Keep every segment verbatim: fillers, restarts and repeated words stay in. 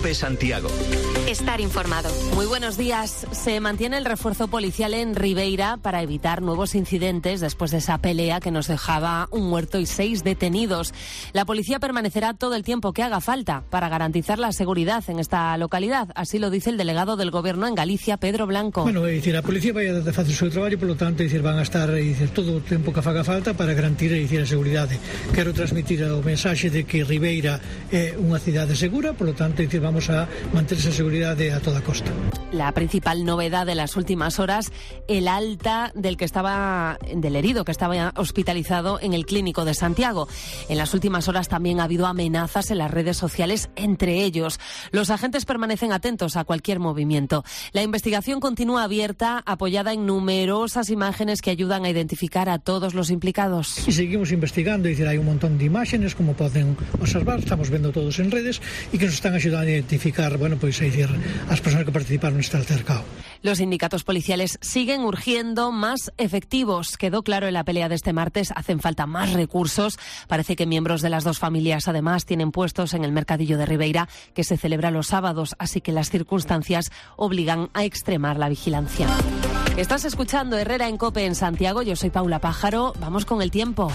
COPE Santiago. Estar informado. Muy buenos días. Se mantiene el refuerzo policial en Ribeira para evitar nuevos incidentes después de esa pelea que nos dejaba un muerto y seis detenidos. La policía permanecerá todo el tiempo que haga falta para garantizar la seguridad en esta localidad. Así lo dice el delegado del Gobierno en Galicia, Pedro Blanco. Bueno, é dicir, a policía vai a facer o seu traballo, polo tanto, é dicir, van a estar é dicir, todo o tempo que faga falta para garantir é dicir, a seguridade. Quero transmitir o mensaxe de que Ribeira é unha cidade segura, polo tanto, é dicir, vamos a manter esa seguridade a toda costa. La principal novedad de las últimas horas, el alta del que estaba del herido que estaba hospitalizado en el Clínico de Santiago. En las últimas horas también ha habido amenazas en las redes sociales entre ellos. Los agentes permanecen atentos a cualquier movimiento. La investigación continúa abierta, apoyada en numerosas imágenes que ayudan a identificar a todos los implicados. Y seguimos investigando, es decir, hay un montón de imágenes, como pueden observar, estamos viendo todos en redes y que nos están ayudando a identificar, bueno, pues es decir, a las personas que participaron en este altercado. Los sindicatos policiales siguen urgiendo más efectivos. Quedó claro en la pelea de este martes, hacen falta más recursos. Parece que miembros de las dos familias además tienen puestos en el mercadillo de Ribeira, que se celebra los sábados, así que las circunstancias obligan a extremar la vigilancia. Estás escuchando Herrera en COPE en Santiago, yo soy Paula Pájaro, vamos con el tiempo.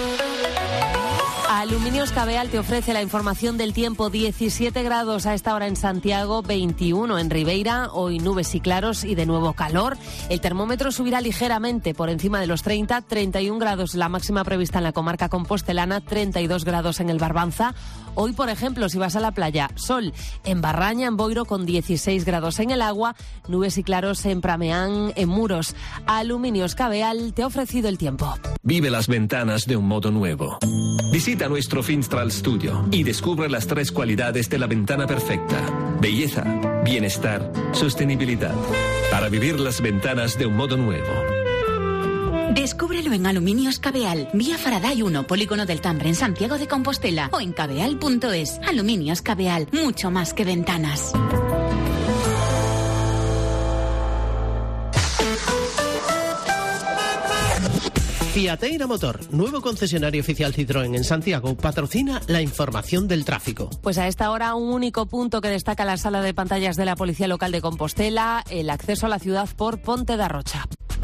Aluminios Cabeal te ofrece la información del tiempo. diecisiete grados a esta hora en Santiago, veintiuno en Ribeira, hoy nubes y claros y de nuevo calor. El termómetro subirá ligeramente por encima de los treinta, treinta y un grados la máxima prevista en la comarca compostelana, treinta y dos grados en el Barbanza. Hoy, por ejemplo, si vas a la playa, sol en Barraña, en Boiro, con dieciséis grados en el agua, nubes y claros en Prameán, en Muros. Aluminios Cabeal te ha ofrecido el tiempo. Vive las ventanas de un modo nuevo. Visita nuestro Finstral Studio y descubre las tres cualidades de la ventana perfecta: belleza, bienestar, sostenibilidad. Para vivir las ventanas de un modo nuevo. Descúbrelo en Aluminios Cabeal, vía Faraday uno, Polígono del Tambre, en Santiago de Compostela, o en cabeal punto es. Aluminios Cabeal, mucho más que ventanas. Fiateira Motor, nuevo concesionario oficial Citroën en Santiago, patrocina la información del tráfico. Pues a esta hora un único punto que destaca la sala de pantallas de la Policía Local de Compostela, el acceso a la ciudad por Ponte da Rocha.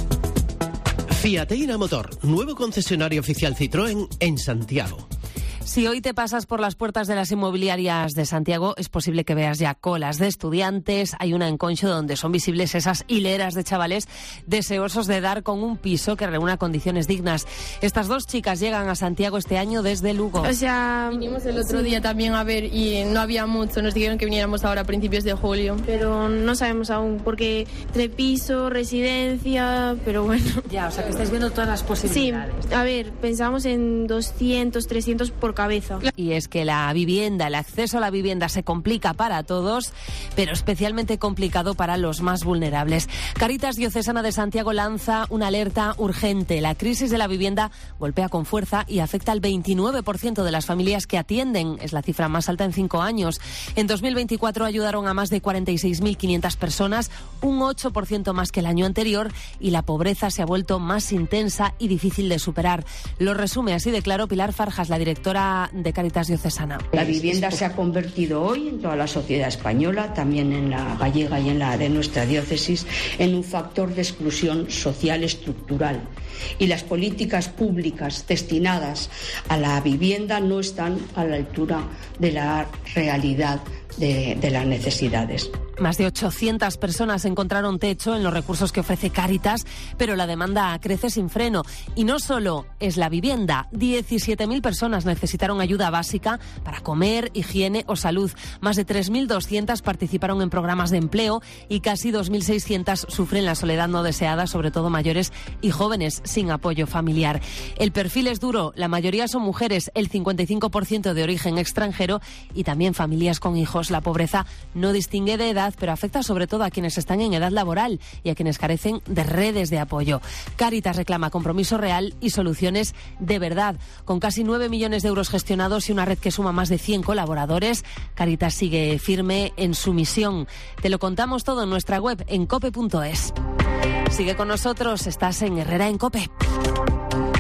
Fiateira Motor, nuevo concesionario oficial Citroën en Santiago. Si hoy te pasas por las puertas de las inmobiliarias de Santiago, es posible que veas ya colas de estudiantes. Hay una en Concho donde son visibles esas hileras de chavales deseosos de dar con un piso que reúna condiciones dignas. Estas dos chicas llegan a Santiago este año desde Lugo. O sea, vinimos el otro sí. día también a ver y no había mucho. Nos dijeron que viniéramos ahora a principios de julio. Pero no sabemos aún porque entre piso, residencia, pero bueno. Ya, o sea que estáis viendo todas las posibilidades. Sí, a ver, pensamos en doscientos, trescientos por cabeza. Y es que la vivienda, el acceso a la vivienda se complica para todos, pero especialmente complicado para los más vulnerables. Cáritas Diocesana de Santiago lanza una alerta urgente. La crisis de la vivienda golpea con fuerza y afecta al veintinueve por ciento de las familias que atienden. Es la cifra más alta en cinco años. En dos mil veinticuatro ayudaron a más de cuarenta y seis mil quinientas personas, un ocho por ciento más que el año anterior, y la pobreza se ha vuelto más intensa y difícil de superar. Lo resume así de claro Pilar Farjas, la directora de Cáritas Diocesana. La vivienda se ha convertido hoy en toda la sociedad española, también en la gallega y en la de nuestra diócesis, en un factor de exclusión social estructural. Y las políticas públicas destinadas a la vivienda no están a la altura de la realidad de, de las necesidades. Más de ochocientas personas encontraron techo en los recursos que ofrece Cáritas, pero la demanda crece sin freno. Y no solo es la vivienda. diecisiete mil personas necesitaron ayuda básica para comer, higiene o salud. Más de tres mil doscientas participaron en programas de empleo y casi dos mil seiscientas sufren la soledad no deseada, sobre todo mayores y jóvenes sin apoyo familiar. El perfil es duro. La mayoría son mujeres, el cincuenta y cinco por ciento de origen extranjero y también familias con hijos. La pobreza no distingue de edad, pero afecta sobre todo a quienes están en edad laboral y a quienes carecen de redes de apoyo. Cáritas reclama compromiso real y soluciones de verdad. Con casi nueve millones de euros gestionados y una red que suma más de cien colaboradores, Cáritas sigue firme en su misión. Te lo contamos todo en nuestra web en cope punto es. Sigue con nosotros, estás en Herrera en COPE.